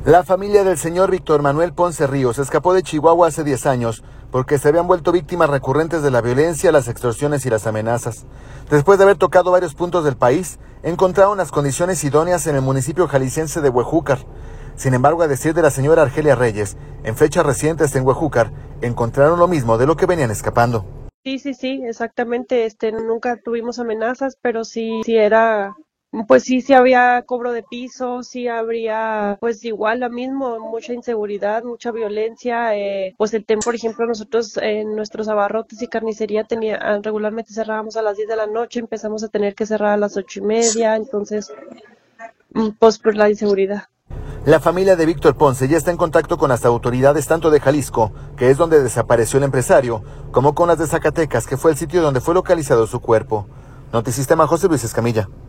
La familia del señor Víctor Manuel Ponce Ríos escapó de Chihuahua hace 10 años porque se habían vuelto víctimas recurrentes de la violencia, las extorsiones y las amenazas. Después de haber tocado varios puntos del país, encontraron las condiciones idóneas en el municipio jalisciense de Huejúcar. Sin embargo, a decir de la señora Argelia Reyes, en fechas recientes en Huejúcar, encontraron lo mismo de lo que venían escapando. Sí, exactamente. Nunca tuvimos amenazas, pero sí había cobro de piso, sí habría, pues igual lo mismo, mucha inseguridad, mucha violencia. Pues el tema, por ejemplo, nosotros en nuestros abarrotes y carnicería regularmente cerrábamos a las 10 de la noche, empezamos a tener que cerrar a las 8:30, entonces, pues por la inseguridad. La familia de Víctor Ponce ya está en contacto con las autoridades tanto de Jalisco, que es donde desapareció el empresario, como con las de Zacatecas, que fue el sitio donde fue localizado su cuerpo. Notisistema, José Luis Escamilla.